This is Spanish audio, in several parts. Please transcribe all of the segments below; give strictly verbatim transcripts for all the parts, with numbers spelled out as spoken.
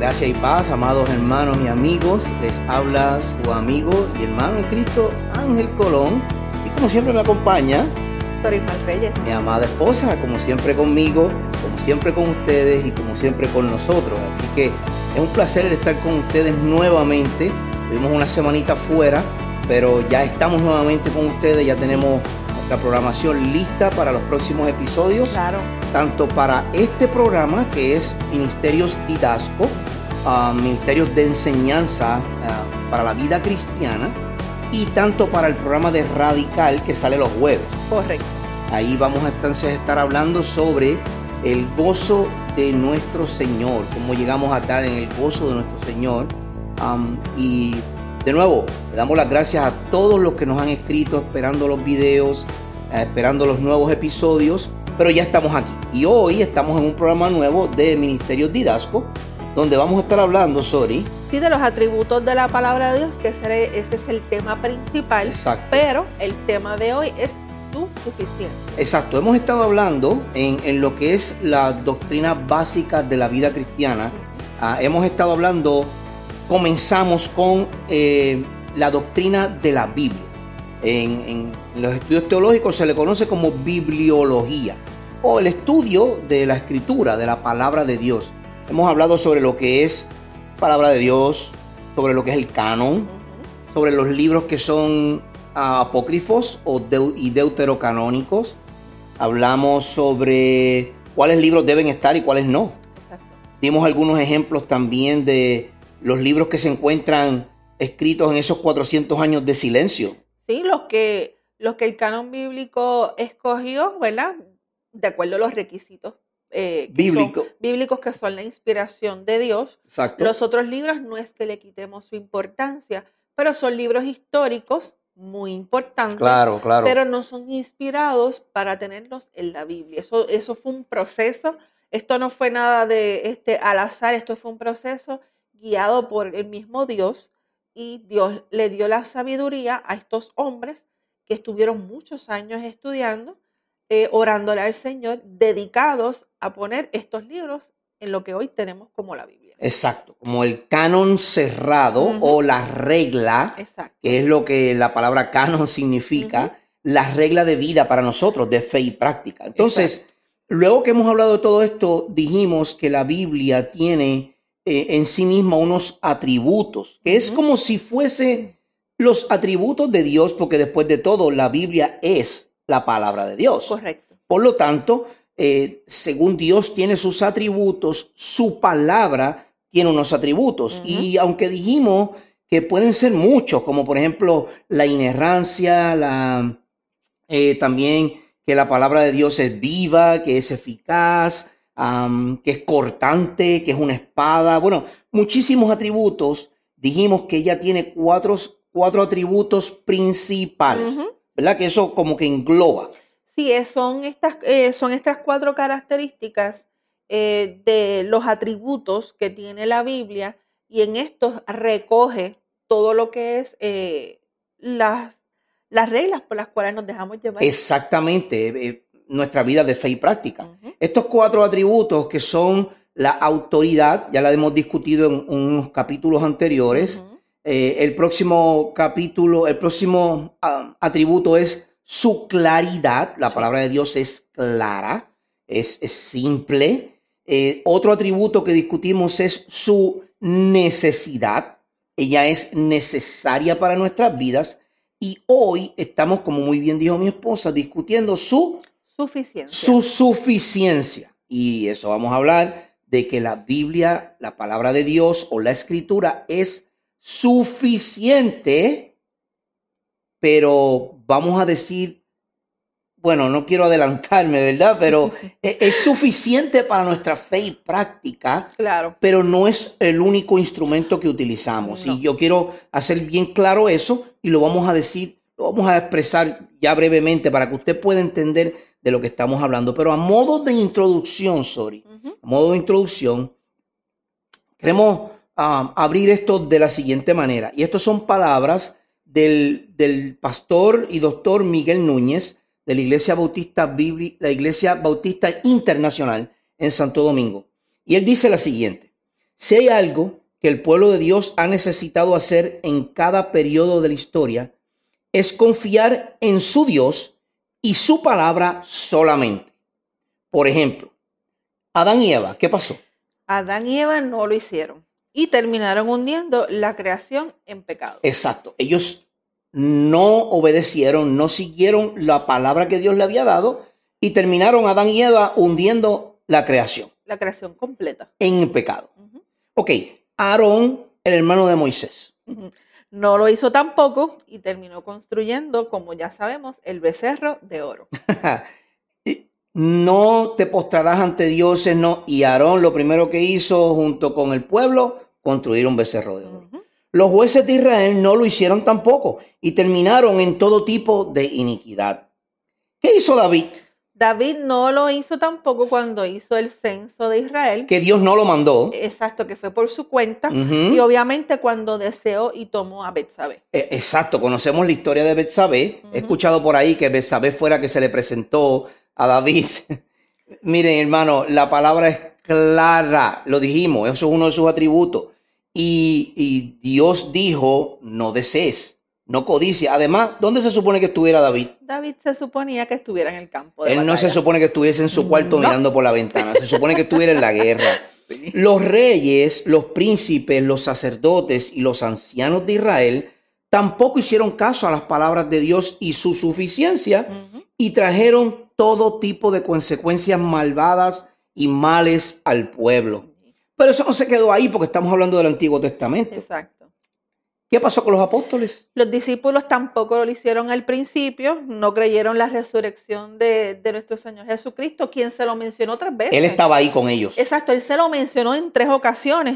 Gracia y paz, amados hermanos y amigos. Les habla su amigo y hermano en Cristo, Ángel Colón. Y como siempre me acompaña Dorismar Reyes, mi amada esposa, como siempre conmigo, como siempre con ustedes y como siempre con nosotros. Así que es un placer estar con ustedes nuevamente. Tuvimos una semanita fuera, pero ya estamos nuevamente con ustedes. Ya tenemos nuestra programación lista para los próximos episodios. Claro. Tanto para este programa, que es Ministerios Didasco, uh, Ministerios de Enseñanza uh, para la Vida Cristiana, y tanto para el programa de Radical, que sale los jueves. Correcto. Ahí vamos a entonces estar hablando sobre el gozo de nuestro Señor, cómo llegamos a estar en el gozo de nuestro Señor. Um, y de nuevo, le damos las gracias a todos los que nos han escrito esperando los videos, eh, esperando los nuevos episodios, pero ya estamos aquí. Y hoy estamos en un programa nuevo de Ministerios Didasco, donde vamos a estar hablando, sorry, Sí, de los atributos de la palabra de Dios, que ese, ese es el tema principal. Exacto. Pero el tema de hoy es su suficiencia. Exacto, hemos estado hablando en, en lo que es la doctrina básica de la vida cristiana. Uh, hemos estado hablando, comenzamos con eh, la doctrina de la Biblia. En, en los estudios teológicos se le conoce como bibliología, o el estudio de la escritura, de la palabra de Dios. Hemos hablado sobre lo que es palabra de Dios, sobre lo que es el canon, uh-huh. sobre los libros que son uh, apócrifos o deu- y deuterocanónicos. Hablamos sobre cuáles libros deben estar y cuáles no. Exacto. Dimos algunos ejemplos también de los libros que se encuentran escritos en esos cuatrocientos años de silencio. Sí, los que, los que el canon bíblico escogió, ¿verdad? De acuerdo a los requisitos eh, que Bíblico. son bíblicos, que son la inspiración de Dios. Exacto. Los otros libros no es que le quitemos su importancia, pero son libros históricos muy importantes. Claro, claro. Pero no son inspirados para tenerlos en la Biblia. Eso, eso fue un proceso. Esto no fue nada de este, al azar. Esto fue un proceso guiado por el mismo Dios. Y Dios le dio la sabiduría a estos hombres que estuvieron muchos años estudiando, eh, orándole al Señor, dedicados a poner estos libros en lo que hoy tenemos como la Biblia. Exacto, como el canon cerrado, uh-huh. o la regla, Exacto. que es lo que la palabra canon significa, uh-huh. la regla de vida para nosotros, de fe y práctica. Entonces, exacto. Luego que hemos hablado de todo esto, dijimos que la Biblia tiene eh, en sí misma unos atributos, que uh-huh. es como si fuese los atributos de Dios, porque después de todo, la Biblia es la palabra de Dios. Correcto. Por lo tanto, eh, según Dios tiene sus atributos, su palabra tiene unos atributos. Uh-huh. Y aunque dijimos que pueden ser muchos, como por ejemplo la inerrancia, la, eh, también que la palabra de Dios es viva, que es eficaz, um, que es cortante, que es una espada. Bueno, muchísimos atributos. Dijimos que ella tiene cuatro, cuatro atributos principales, uh-huh. ¿verdad? Que eso como que engloba. Sí, son estas, eh, son estas cuatro características eh, de los atributos que tiene la Biblia, y en estos recoge todo lo que es eh, las, las reglas por las cuales nos dejamos llevar. Exactamente, eh, nuestra vida de fe y práctica. Uh-huh. Estos cuatro atributos que son la autoridad, ya la hemos discutido en unos capítulos anteriores. Uh-huh. eh, el próximo capítulo, el próximo uh, atributo es su claridad. La sí. palabra de Dios es clara, es, es simple. Eh, otro atributo que discutimos es su necesidad. Ella es necesaria para nuestras vidas. Y hoy estamos, como muy bien dijo mi esposa, discutiendo su suficiencia. Su suficiencia. Y eso vamos a hablar de que la Biblia, la palabra de Dios o la Escritura es suficiente, pero vamos a decir, bueno, no quiero adelantarme, ¿verdad? Pero es suficiente para nuestra fe y práctica, claro. pero no es el único instrumento que utilizamos. No. Y yo quiero hacer bien claro eso, y lo vamos a decir, lo vamos a expresar ya brevemente para que usted pueda entender de lo que estamos hablando. Pero a modo de introducción, sorry, uh-huh. a modo de introducción, queremos um, abrir esto de la siguiente manera. Y estas son palabras del, del pastor y doctor Miguel Núñez, de la Iglesia Bautista Bibli, la Iglesia Bautista Internacional en Santo Domingo. Y él dice la siguiente: Si hay algo que el pueblo de Dios ha necesitado hacer en cada periodo de la historia, es confiar en su Dios y su palabra solamente. Por ejemplo, Adán y Eva, ¿qué pasó? Adán y Eva no lo hicieron y terminaron hundiendo la creación en pecado. Exacto. Ellos no obedecieron, no siguieron la palabra que Dios le había dado y terminaron Adán y Eva hundiendo la creación. La creación completa. En pecado. Uh-huh. Ok, Aarón, el hermano de Moisés. Uh-huh. No lo hizo tampoco y terminó construyendo, como ya sabemos, el becerro de oro. No te postrarás ante dioses, no. Y Aarón lo primero que hizo junto con el pueblo, construir un becerro de oro. Uh-huh. Los jueces de Israel no lo hicieron tampoco y terminaron en todo tipo de iniquidad. ¿Qué hizo David? David no lo hizo tampoco cuando hizo el censo de Israel. Que Dios no lo mandó. Exacto, que fue por su cuenta. Uh-huh. Y obviamente cuando deseó y tomó a Betsabé. Eh, exacto, conocemos la historia de Betsabé. Uh-huh. He escuchado por ahí que Betsabé fuera que se le presentó a David. Miren, hermano, la palabra es clara. Lo dijimos, eso es uno de sus atributos. Y, y Dios dijo, no desees. No codicia. Además, ¿dónde se supone que estuviera David? David se suponía que estuviera en el campo de Él batalla. No se supone que estuviese en su cuarto no. mirando por la ventana. Se supone que estuviera en la guerra. Sí. Los reyes, los príncipes, los sacerdotes y los ancianos de Israel tampoco hicieron caso a las palabras de Dios y su suficiencia uh-huh. y trajeron todo tipo de consecuencias malvadas y males al pueblo. Pero eso no se quedó ahí porque estamos hablando del Antiguo Testamento. Exacto. ¿Qué pasó con los apóstoles? Los discípulos tampoco lo hicieron al principio, no creyeron la resurrección de, de nuestro Señor Jesucristo, quien se lo mencionó tres veces. Él estaba ahí con ellos. Exacto, él se lo mencionó en tres ocasiones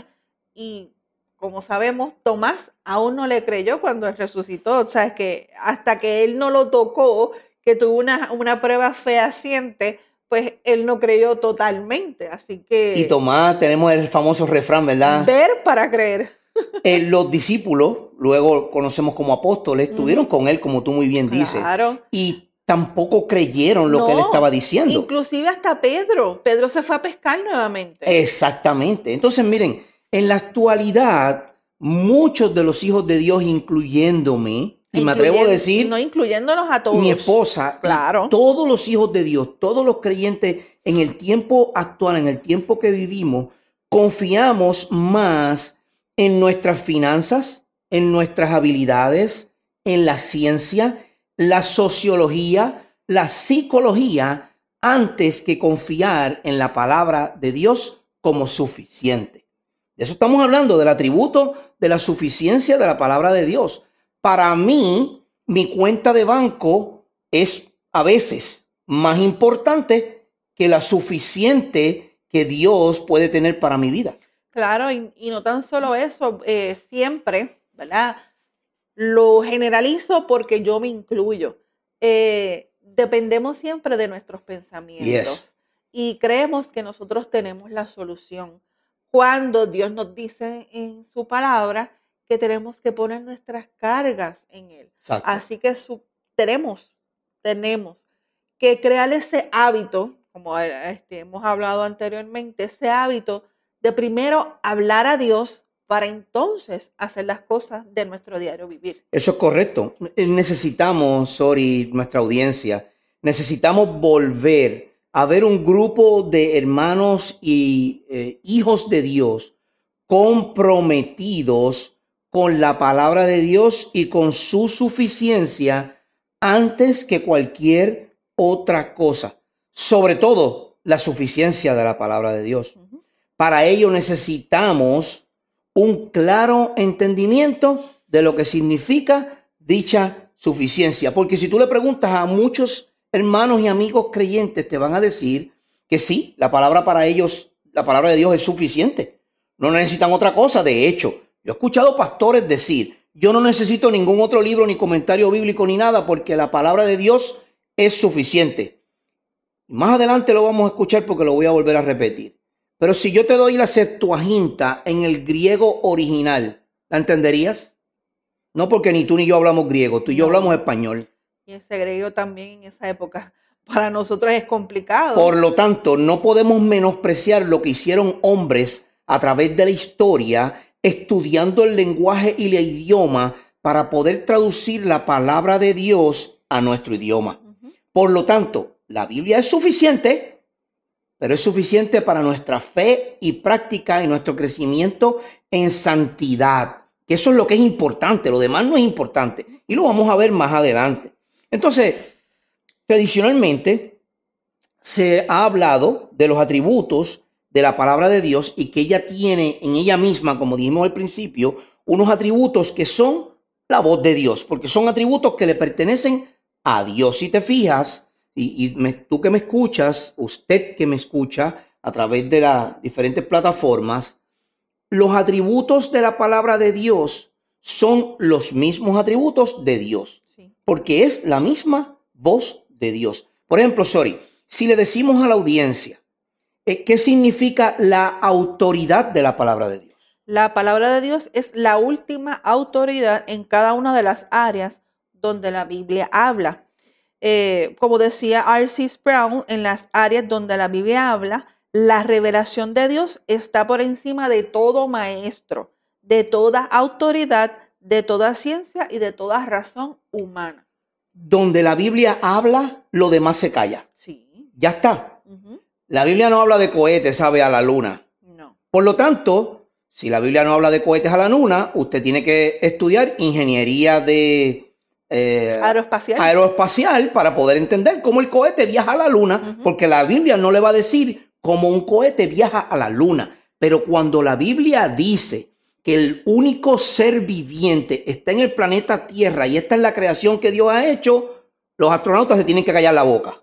y como sabemos, Tomás aún no le creyó cuando él resucitó. O sea, es que hasta que él no lo tocó, que tuvo una, una prueba fehaciente, pues él no creyó totalmente. Así que... Y Tomás, tenemos el famoso refrán, ¿verdad? Ver para creer. Eh, los discípulos, luego conocemos como apóstoles, estuvieron mm. con él, como tú muy bien dices. Claro. Y tampoco creyeron lo no, que él estaba diciendo. Inclusive hasta Pedro. Pedro se fue a pescar nuevamente. Exactamente. Entonces, miren, en la actualidad, muchos de los hijos de Dios, incluyéndome, y me atrevo a decir... No incluyéndonos a todos. Mi esposa, claro. todos los hijos de Dios, todos los creyentes, en el tiempo actual, en el tiempo que vivimos, confiamos más en nuestras finanzas, en nuestras habilidades, en la ciencia, la sociología, la psicología, antes que confiar en la palabra de Dios como suficiente. De eso estamos hablando, del atributo de la suficiencia de la palabra de Dios. Para mí, mi cuenta de banco es a veces más importante que la suficiente que Dios puede tener para mi vida. Claro, y, y no tan solo eso, eh, siempre, ¿verdad? Lo generalizo porque yo me incluyo. Eh, dependemos siempre de nuestros pensamientos. Yes. Y creemos que nosotros tenemos la solución. Cuando Dios nos dice en su palabra que tenemos que poner nuestras cargas en Él. Exacto. Así que su, tenemos, tenemos que crear ese hábito, como este, hemos hablado anteriormente, ese hábito de primero hablar a Dios para entonces hacer las cosas de nuestro diario vivir. Eso es correcto. Necesitamos, sorry, nuestra audiencia, necesitamos volver a ver un grupo de hermanos y eh, hijos de Dios comprometidos con la palabra de Dios y con su suficiencia antes que cualquier otra cosa. Sobre todo, la suficiencia de la palabra de Dios. Uh-huh. Para ello necesitamos un claro entendimiento de lo que significa dicha suficiencia. Porque si tú le preguntas a muchos hermanos y amigos creyentes, te van a decir que sí, la palabra para ellos, la palabra de Dios es suficiente. No necesitan otra cosa. De hecho, yo he escuchado pastores decir, yo no necesito ningún otro libro, ni comentario bíblico, ni nada, porque la palabra de Dios es suficiente. Más adelante lo vamos a escuchar porque lo voy a volver a repetir. Pero si yo te doy la Septuaginta en el griego original, ¿la entenderías? No, porque ni tú ni yo hablamos griego, tú y yo hablamos español. Y ese griego también en esa época para nosotros es complicado. Por lo tanto, no podemos menospreciar lo que hicieron hombres a través de la historia, estudiando el lenguaje y el idioma para poder traducir la palabra de Dios a nuestro idioma. Uh-huh. Por lo tanto, la Biblia es suficiente, pero es suficiente para nuestra fe y práctica y nuestro crecimiento en santidad, que eso es lo que es importante, lo demás no es importante, y lo vamos a ver más adelante. Entonces, tradicionalmente se ha hablado de los atributos de la palabra de Dios y que ella tiene en ella misma, como dijimos al principio, unos atributos que son la voz de Dios, porque son atributos que le pertenecen a Dios. Si te fijas, y, y me, tú que me escuchas, usted que me escucha a través de las diferentes plataformas, los atributos de la palabra de Dios son los mismos atributos de Dios, sí, porque es la misma voz de Dios. Por ejemplo, sorry, si le decimos a la audiencia, ¿qué significa la autoridad de la palabra de Dios? La palabra de Dios es la última autoridad en cada una de las áreas donde la Biblia habla. Eh, como decía R C Sproul, en las áreas donde la Biblia habla, la revelación de Dios está por encima de todo maestro, de toda autoridad, de toda ciencia y de toda razón humana. Donde la Biblia habla, lo demás se calla. Sí. Ya está. Uh-huh. La Biblia no habla de cohetes, ¿sabe? A la luna. No. Por lo tanto, si la Biblia no habla de cohetes a la luna, usted tiene que estudiar ingeniería de eh, aeroespacial. aeroespacial para poder entender cómo el cohete viaja a la luna, uh-huh, porque la Biblia no le va a decir cómo un cohete viaja a la luna. Pero cuando la Biblia dice que el único ser viviente está en el planeta Tierra y esta es la creación que Dios ha hecho, los astronautas se tienen que callar la boca.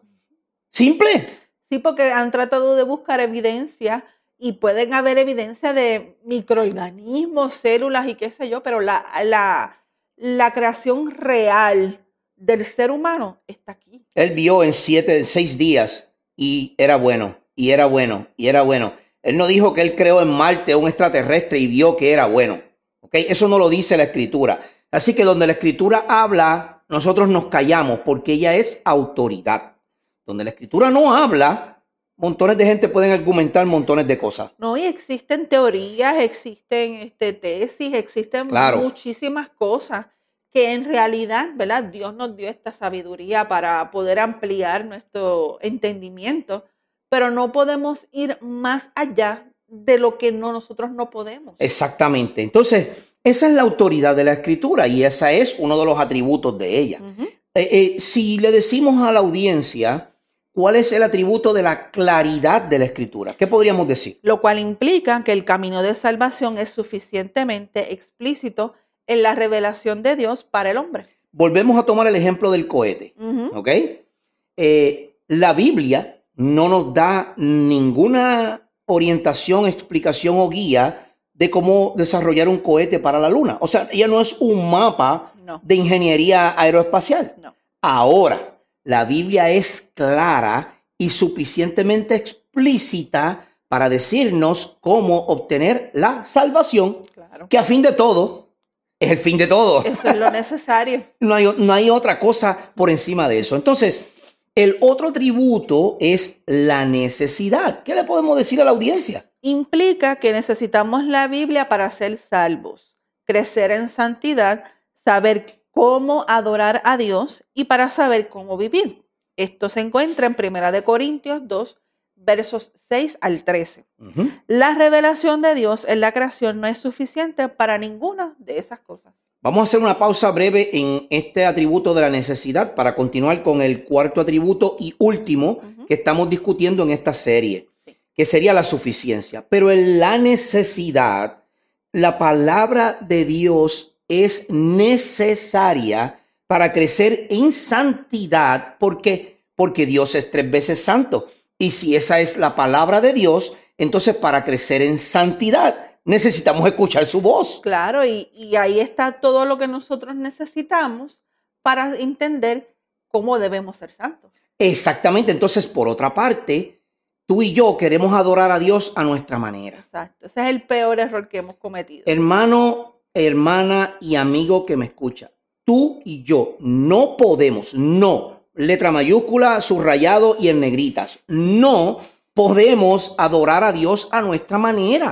Simple. Sí, porque han tratado de buscar evidencia y pueden haber evidencia de microorganismos, células y qué sé yo, pero la, la, la creación real del ser humano está aquí. Él vio en siete, en seis días y era bueno, y era bueno, y era bueno. Él no dijo que él creó en Marte un extraterrestre y vio que era bueno. ¿Okay? Eso no lo dice la Escritura. Así que donde la Escritura habla, nosotros nos callamos porque ella es autoridad. Donde la Escritura no habla, montones de gente pueden argumentar montones de cosas. No, y existen teorías, existen este, tesis, existen claro. muchísimas cosas que en realidad, ¿verdad? Dios nos dio esta sabiduría para poder ampliar nuestro entendimiento, pero no podemos ir más allá de lo que no, nosotros no podemos. Exactamente. Entonces, esa es la autoridad de la Escritura y ese es uno de los atributos de ella. Uh-huh. eh, eh, si le decimos a la audiencia cuál es el atributo de la claridad de la Escritura, ¿qué podríamos decir? Lo cual implica que el camino de salvación es suficientemente explícito en la revelación de Dios para el hombre. Volvemos a tomar el ejemplo del cohete. Uh-huh. ¿Ok? Eh, la Biblia no nos da ninguna orientación, explicación o guía de cómo desarrollar un cohete para la luna. O sea, ella no es un mapa no. de ingeniería aeroespacial. No. Ahora, la Biblia es clara y suficientemente explícita para decirnos cómo obtener la salvación, claro. que a fin de todo es el fin de todo. Eso es lo necesario. no, hay, no hay otra cosa por encima de eso. Entonces, el otro atributo es la necesidad. ¿Qué le podemos decir a la audiencia? Implica que necesitamos la Biblia para ser salvos, crecer en santidad, saber cómo adorar a Dios y para saber cómo vivir. Esto se encuentra en Primera de Corintios dos, versos seis al trece. Uh-huh. La revelación de Dios en la creación no es suficiente para ninguna de esas cosas. Vamos a hacer una pausa breve en este atributo de la necesidad para continuar con el cuarto atributo y último uh-huh. que estamos discutiendo en esta serie, sí. que sería la suficiencia. Pero en la necesidad, la palabra de Dios es necesaria para crecer en santidad. ¿Por qué? Porque Dios es tres veces santo. Y si esa es la palabra de Dios, entonces para crecer en santidad necesitamos escuchar su voz. Claro, y, y ahí está todo lo que nosotros necesitamos para entender cómo debemos ser santos. Exactamente. Entonces, por otra parte, tú y yo queremos adorar a Dios a nuestra manera. Exacto. Ese es el peor error que hemos cometido. Hermano, hermana y amigo que me escucha, tú y yo no podemos, no, letra mayúscula, subrayado y en negritas, no podemos adorar a Dios a nuestra manera. No.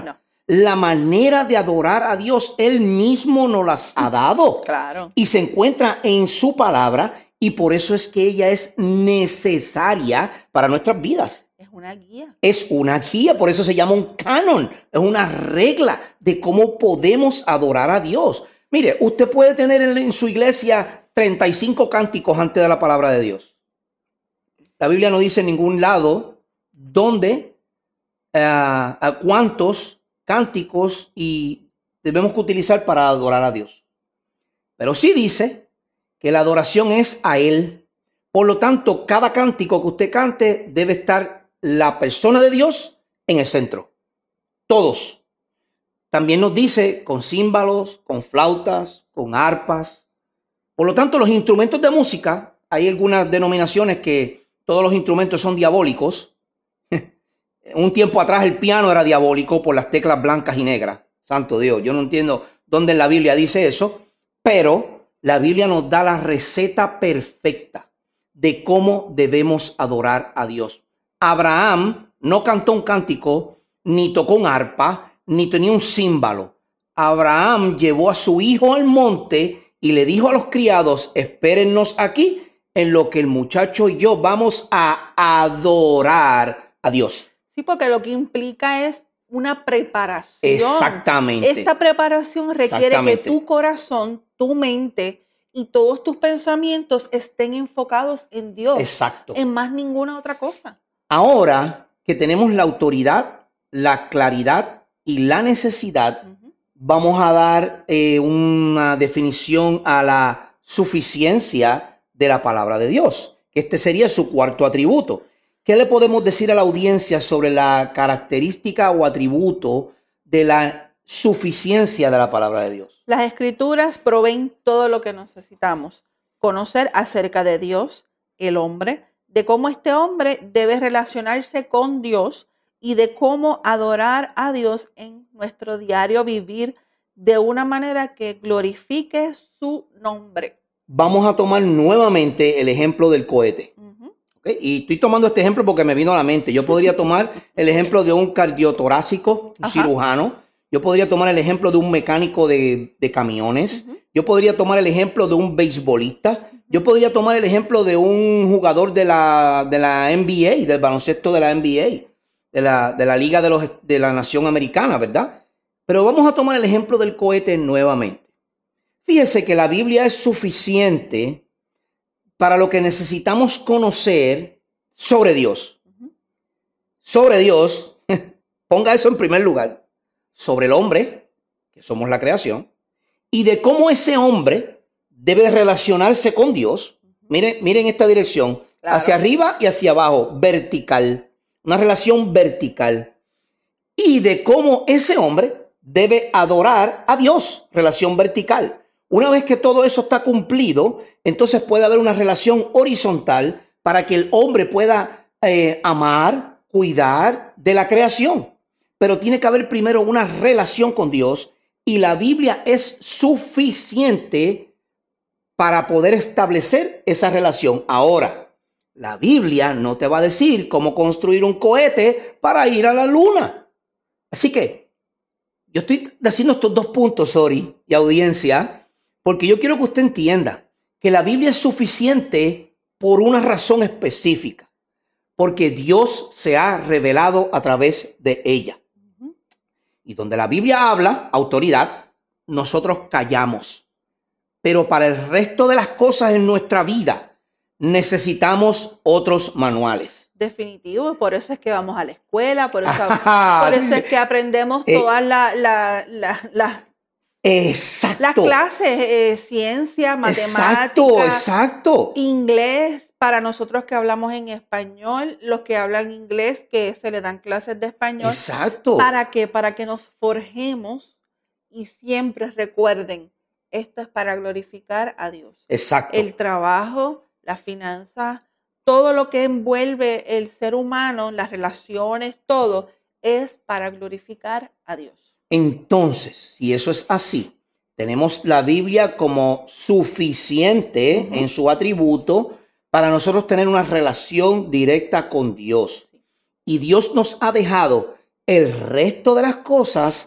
la manera de adorar a Dios, Él mismo nos las ha dado. Claro. Y se encuentra en su palabra y por eso es que ella es necesaria para nuestras vidas. Es una guía. Es una guía, por eso se llama un canon. Es una regla de cómo podemos adorar a Dios. Mire, usted puede tener en, en su iglesia treinta y cinco cánticos antes de la palabra de Dios. La Biblia no dice en ningún lado dónde, uh, a cuántos cánticos y debemos que utilizar para adorar a Dios. Pero sí dice que la adoración es a Él. Por lo tanto, cada cántico que usted cante debe estar la persona de Dios en el centro. Todos. También nos dice con címbalos, con flautas, con arpas. Por lo tanto, los instrumentos de música, hay algunas denominaciones que todos los instrumentos son diabólicos. Un tiempo atrás el piano era diabólico por las teclas blancas y negras. Santo Dios, yo no entiendo dónde en la Biblia dice eso, pero la Biblia nos da la receta perfecta de cómo debemos adorar a Dios. Abraham no cantó un cántico, ni tocó un arpa, ni tenía un címbalo. Abraham llevó a su hijo al monte y le dijo a los criados, espérennos aquí en lo que el muchacho y yo vamos a adorar a Dios. Sí, porque lo que implica es una preparación. Exactamente. Esta preparación requiere que tu corazón, tu mente y todos tus pensamientos estén enfocados en Dios. Exacto. En más ninguna otra cosa. Ahora que tenemos la autoridad, la claridad y la necesidad, uh-huh. vamos a dar eh, una definición a la suficiencia de la palabra de Dios, que este sería su cuarto atributo. ¿Qué le podemos decir a la audiencia sobre la característica o atributo de la suficiencia de la palabra de Dios? Las Escrituras proveen todo lo que necesitamos. Conocer acerca de Dios, el hombre, de cómo este hombre debe relacionarse con Dios y de cómo adorar a Dios en nuestro diario vivir de una manera que glorifique su nombre. Vamos a tomar nuevamente el ejemplo del cohete. Uh-huh. ¿Okay? Y estoy tomando este ejemplo porque me vino a la mente. Yo podría tomar el ejemplo de un cardiotorácico, un Ajá. cirujano. Yo podría tomar el ejemplo de un mecánico de, de camiones. Uh-huh. Yo podría tomar el ejemplo de un beisbolista. Uh-huh. Yo podría tomar el ejemplo de un jugador de la, de la N B A, del baloncesto de la N B A, de la, de la Liga de, los, de la Nación Americana, ¿verdad? Pero vamos a tomar el ejemplo del cohete nuevamente. Fíjese que la Biblia es suficiente para lo que necesitamos conocer sobre Dios. Uh-huh. Sobre Dios, ponga eso en primer lugar, sobre el hombre, que somos la creación, y de cómo ese hombre debe relacionarse con Dios. Uh-huh. Miren, miren esta dirección, claro. Hacia arriba y hacia abajo, vertical, una relación vertical. Y de cómo ese hombre debe adorar a Dios, relación vertical. Una vez que todo eso está cumplido, entonces puede haber una relación horizontal para que el hombre pueda eh, amar, cuidar de la creación. Pero tiene que haber primero una relación con Dios y la Biblia es suficiente para poder establecer esa relación. Ahora, la Biblia no te va a decir cómo construir un cohete para ir a la luna. Así que yo estoy haciendo estos dos puntos, Sori y audiencia, porque yo quiero que usted entienda que la Biblia es suficiente por una razón específica, porque Dios se ha revelado a través de ella. Uh-huh. Y donde la Biblia habla, autoridad, nosotros callamos. Pero para el resto de las cosas en nuestra vida, necesitamos otros manuales. Definitivo, por eso es que vamos a la escuela, por eso, por eso es que aprendemos todas las la, la, la, Exacto. Las clases, eh, ciencia, matemática, exacto, exacto. inglés, para nosotros que hablamos en español, los que hablan inglés, que se le dan clases de español. Exacto. ¿Para qué? Para que nos forjemos y siempre recuerden, esto es para glorificar a Dios. Exacto. El trabajo, las finanzas, todo lo que envuelve el ser humano, las relaciones, todo, es para glorificar a Dios. Entonces, si eso es así, tenemos la Biblia como suficiente uh-huh. en su atributo para nosotros tener una relación directa con Dios. Y Dios nos ha dejado el resto de las cosas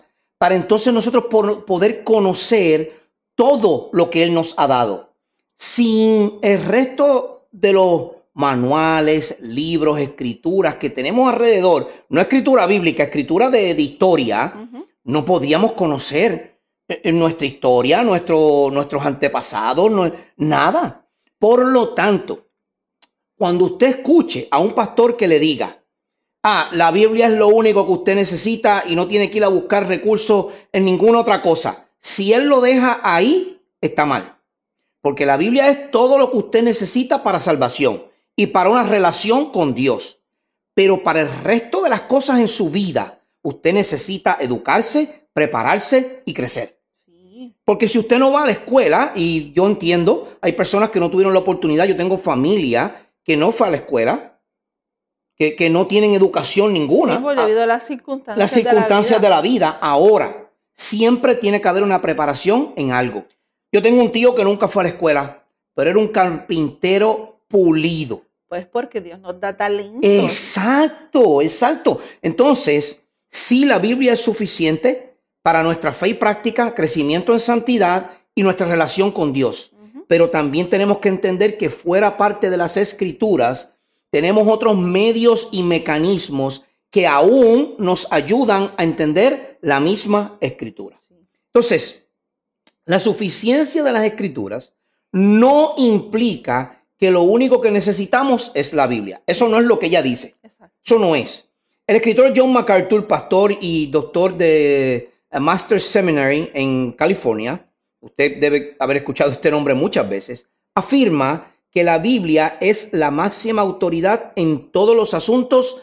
para entonces nosotros por, poder conocer todo lo que Él nos ha dado. Sin el resto de los manuales, libros, escrituras que tenemos alrededor, no escritura bíblica, escritura de, de historia, uh-huh. no podíamos conocer nuestra historia, nuestro, nuestros antepasados, no, nada. Por lo tanto, cuando usted escuche a un pastor que le diga, ah, la Biblia es lo único que usted necesita y no tiene que ir a buscar recursos en ninguna otra cosa, si él lo deja ahí, está mal. Porque la Biblia es todo lo que usted necesita para salvación y para una relación con Dios. Pero para el resto de las cosas en su vida, usted necesita educarse, prepararse y crecer. Sí. Porque si usted no va a la escuela, y yo entiendo, hay personas que no tuvieron la oportunidad, yo tengo familia que no fue a la escuela, que, que no tienen educación ninguna. Sí, pues, debido a las circunstancias, las circunstancias de la vida. De la vida. Ahora, siempre tiene que haber una preparación en algo. Yo tengo un tío que nunca fue a la escuela, pero era un carpintero pulido. Pues porque Dios nos da talento. Exacto, exacto. Entonces, sí, la Biblia es suficiente para nuestra fe y práctica, crecimiento en santidad y nuestra relación con Dios. Uh-huh. Pero también tenemos que entender que fuera parte de las Escrituras, tenemos otros medios y mecanismos que aún nos ayudan a entender la misma Escritura. Entonces, la suficiencia de las Escrituras no implica que lo único que necesitamos es la Biblia. Eso no es lo que ella dice. Exacto. Eso no es. El escritor John MacArthur, pastor y doctor de Master's Seminary en California, usted debe haber escuchado este nombre muchas veces, afirma que la Biblia es la máxima autoridad en todos los asuntos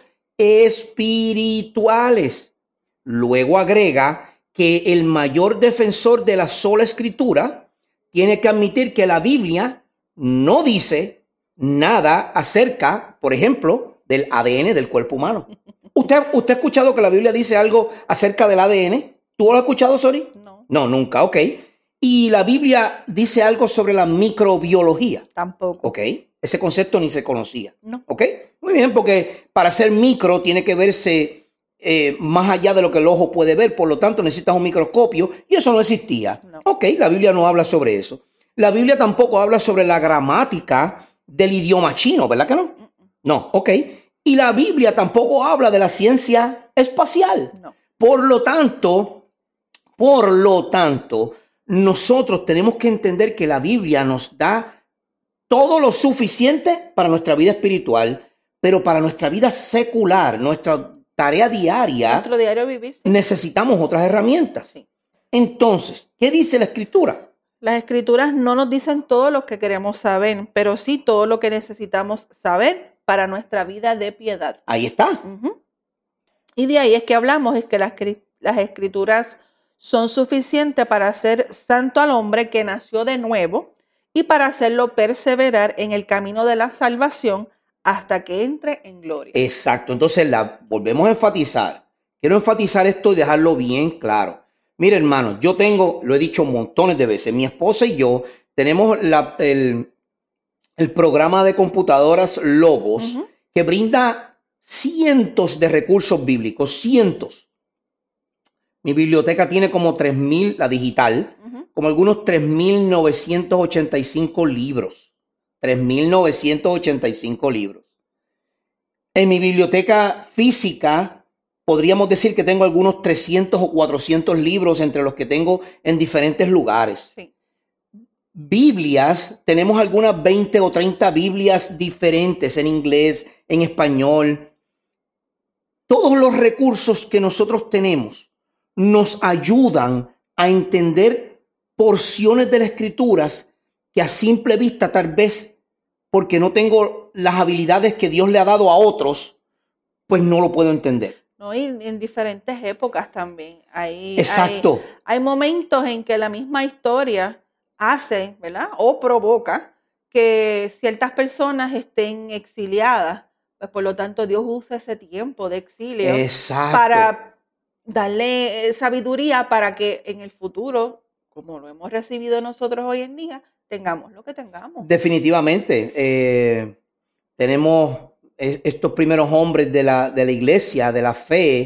espirituales. Luego agrega que el mayor defensor de la sola escritura tiene que admitir que la Biblia no dice nada acerca, por ejemplo, del A D N del cuerpo humano. ¿Usted, usted ha escuchado que la Biblia dice algo acerca del A D N? ¿Tú lo has escuchado, Sori? No. No, nunca, ok. ¿Y la Biblia dice algo sobre la microbiología? Tampoco. Ok, ese concepto ni se conocía. No. Ok, muy bien, porque para ser micro tiene que verse Eh, más allá de lo que el ojo puede ver, por lo tanto necesitas un microscopio y eso no existía. No. Ok, la Biblia no habla sobre eso. La Biblia tampoco habla sobre la gramática del idioma chino, ¿verdad que no? No, ok. Y la Biblia tampoco habla de la ciencia espacial. No. Por lo tanto, por lo tanto, nosotros tenemos que entender que la Biblia nos da todo lo suficiente para nuestra vida espiritual, pero para nuestra vida secular, nuestra tarea diaria, nuestro diario vivir, sí. necesitamos otras herramientas. Sí. Entonces, ¿qué dice la Escritura? Las Escrituras no nos dicen todo lo que queremos saber, pero sí todo lo que necesitamos saber para nuestra vida de piedad. Ahí está. Uh-huh. Y de ahí es que hablamos, es que las, las Escrituras son suficientes para hacer santo al hombre que nació de nuevo y para hacerlo perseverar en el camino de la salvación hasta que entre en gloria. Exacto. Entonces, la volvemos a enfatizar. Quiero enfatizar esto y dejarlo bien claro. Mire, hermano, yo tengo, lo he dicho montones de veces, mi esposa y yo tenemos la, el, el programa de computadoras Logos, uh-huh, que brinda cientos de recursos bíblicos, cientos. Mi biblioteca tiene como tres mil, la digital, uh-huh, como algunos tres mil novecientos ochenta y cinco libros. tres mil novecientos ochenta y cinco libros. En mi biblioteca física, podríamos decir que tengo algunos trescientos o cuatrocientos libros entre los que tengo en diferentes lugares. Sí. Biblias, tenemos algunas veinte o treinta Biblias diferentes en inglés, en español. Todos los recursos que nosotros tenemos nos ayudan a entender porciones de las Escrituras que a simple vista, tal vez porque no tengo las habilidades que Dios le ha dado a otros, pues no lo puedo entender. No, y en diferentes épocas también. Hay, Exacto. Hay, hay momentos en que la misma historia hace, ¿verdad? O provoca que ciertas personas estén exiliadas. Pues por lo tanto, Dios usa ese tiempo de exilio, exacto, para darle sabiduría para que en el futuro, como lo hemos recibido nosotros hoy en día, tengamos lo que tengamos. Definitivamente. Eh, tenemos estos primeros hombres de la, de la iglesia, de la fe,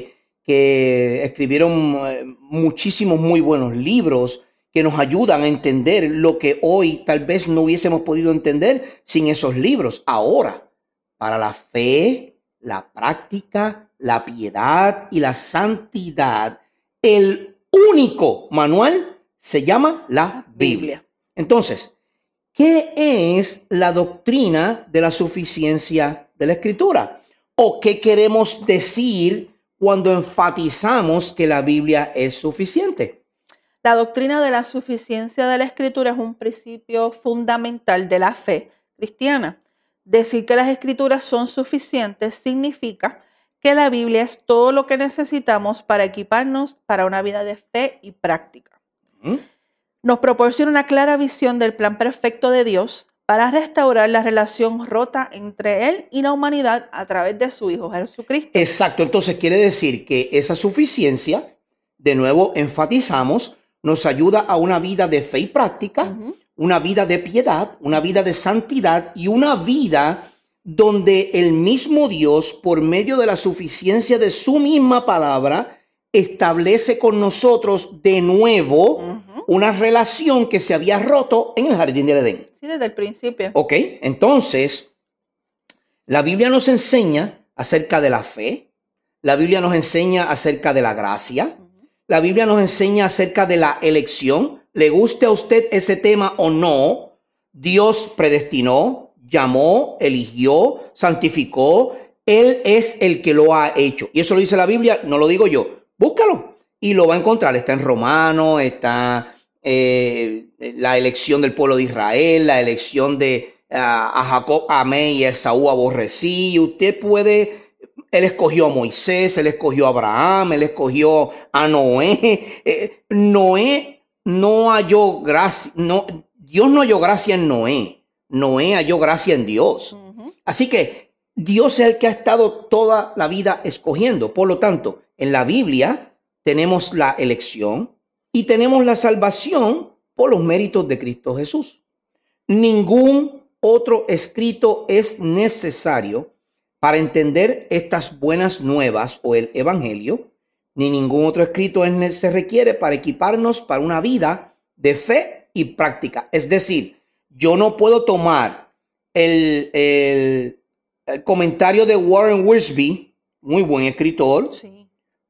que escribieron eh, muchísimos muy buenos libros que nos ayudan a entender lo que hoy tal vez no hubiésemos podido entender sin esos libros. Ahora, para la fe, la práctica, la piedad y la santidad, el único manual se llama la Biblia. Entonces, ¿qué es la doctrina de la suficiencia de la Escritura? ¿O qué queremos decir cuando enfatizamos que la Biblia es suficiente? La doctrina de la suficiencia de la Escritura es un principio fundamental de la fe cristiana. Decir que las Escrituras son suficientes significa que la Biblia es todo lo que necesitamos para equiparnos para una vida de fe y práctica. ¿Mm? Nos proporciona una clara visión del plan perfecto de Dios para restaurar la relación rota entre Él y la humanidad a través de su Hijo Jesucristo. Exacto, entonces quiere decir que esa suficiencia, de nuevo enfatizamos, nos ayuda a una vida de fe y práctica, uh-huh. una vida de piedad, una vida de santidad y una vida donde el mismo Dios, por medio de la suficiencia de su misma palabra, establece con nosotros de nuevo uh-huh. una relación que se había roto en el jardín del Edén. Sí, desde el principio. Ok, entonces, la Biblia nos enseña acerca de la fe, la Biblia nos enseña acerca de la gracia, uh-huh. la Biblia nos enseña acerca de la elección. Le guste a usted ese tema o no, Dios predestinó, llamó, eligió, santificó. Él es el que lo ha hecho. Y eso lo dice la Biblia, no lo digo yo. Búscalo y lo va a encontrar. Está en Romanos, está eh, la elección del pueblo de Israel, la elección de uh, a Jacob amé y a Esaú aborrecí. Usted puede, él escogió a Moisés, él escogió a Abraham, él escogió a Noé. Eh, Noé no halló gracia, no, Dios no halló gracia en Noé. Noé halló gracia en Dios. Uh-huh. Así que Dios es el que ha estado toda la vida escogiendo. Por lo tanto, en la Biblia tenemos la elección y tenemos la salvación por los méritos de Cristo Jesús. Ningún otro escrito es necesario para entender estas buenas nuevas o el evangelio, ni ningún otro escrito es, se requiere para equiparnos para una vida de fe y práctica. Es decir, yo no puedo tomar el, el, el comentario de Warren Wiersbe, muy buen escritor, sí.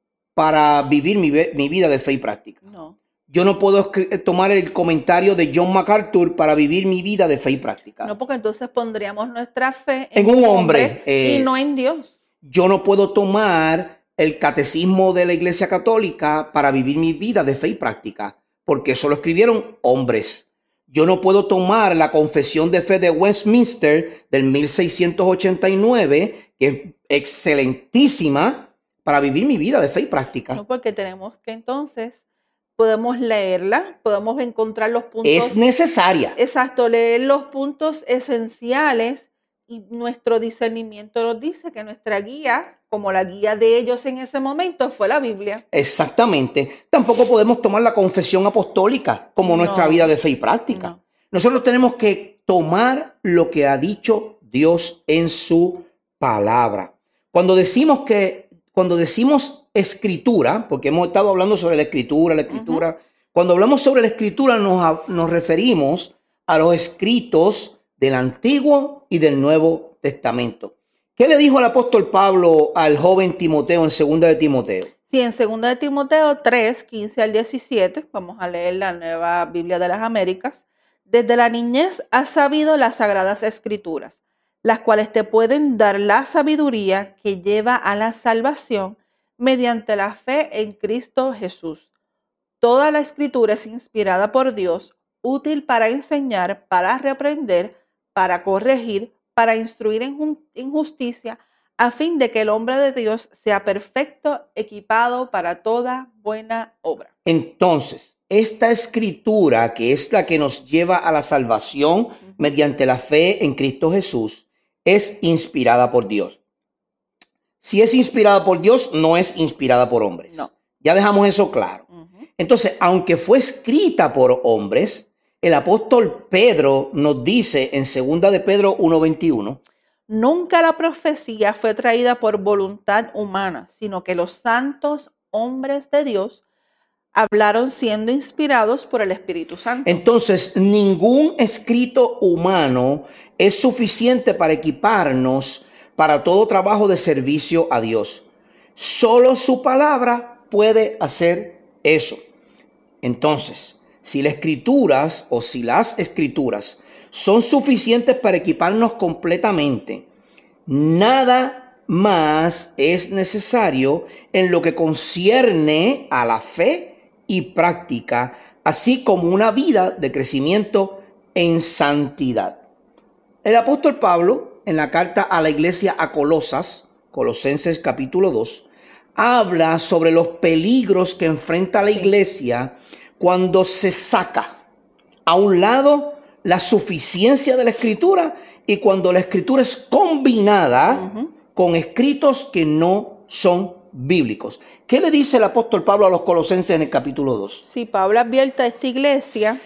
para vivir mi, mi vida de fe y práctica. No. Yo no puedo tomar el comentario de John MacArthur para vivir mi vida de fe y práctica. No, porque entonces pondríamos nuestra fe en, en un hombre, hombre y no en Dios. Yo no puedo tomar el catecismo de la Iglesia Católica para vivir mi vida de fe y práctica, porque eso lo escribieron hombres. Yo no puedo tomar la confesión de fe de Westminster del mil seiscientos ochenta y nueve, que es excelentísima, para vivir mi vida de fe y práctica. No, porque tenemos que entonces, podemos leerla, podemos encontrar los puntos. Es necesaria. Exacto, leer los puntos esenciales y nuestro discernimiento nos dice que nuestra guía, como la guía de ellos en ese momento, fue la Biblia. Exactamente. Tampoco podemos tomar la confesión apostólica como no. nuestra vida de fe y práctica. No. Nosotros tenemos que tomar lo que ha dicho Dios en su palabra. Cuando decimos que, cuando decimos escritura, porque hemos estado hablando sobre la escritura, la escritura, uh-huh. cuando hablamos sobre la escritura nos, nos referimos a los escritos del Antiguo y del Nuevo Testamento. ¿Qué le dijo el apóstol Pablo al joven Timoteo en segunda de Timoteo? Sí, en segunda de Timoteo tres, quince al diecisiete, vamos a leer la Nueva Biblia de las Américas. Desde la niñez has sabido las sagradas escrituras, las cuales te pueden dar la sabiduría que lleva a la salvación mediante la fe en Cristo Jesús. Toda la escritura es inspirada por Dios, útil para enseñar, para reprender, para corregir, para instruir en justicia, a fin de que el hombre de Dios sea perfecto, equipado para toda buena obra. Entonces, esta escritura, que es la que nos lleva a la salvación uh-huh. mediante la fe en Cristo Jesús, es inspirada por Dios. Si es inspirada por Dios, no es inspirada por hombres. No. Ya dejamos eso claro. Uh-huh. Entonces, aunque fue escrita por hombres, el apóstol Pedro nos dice en segunda de Pedro uno veintiuno. Nunca la profecía fue traída por voluntad humana, sino que los santos hombres de Dios hablaron siendo inspirados por el Espíritu Santo. Entonces, ningún escrito humano es suficiente para equiparnos para todo trabajo de servicio a Dios. Solo su palabra puede hacer eso. Entonces, si las escrituras o si las escrituras son suficientes para equiparnos completamente, nada más es necesario en lo que concierne a la fe y práctica, así como una vida de crecimiento en santidad. El apóstol Pablo, en la carta a la iglesia a Colosas, Colosenses capítulo dos, habla sobre los peligros que enfrenta la iglesia cuando se saca a un lado la suficiencia de la escritura y cuando la escritura es combinada uh-huh. con escritos que no son bíblicos. ¿Qué le dice el apóstol Pablo a los colosenses en el capítulo dos? Sí, Pablo advierte a esta iglesia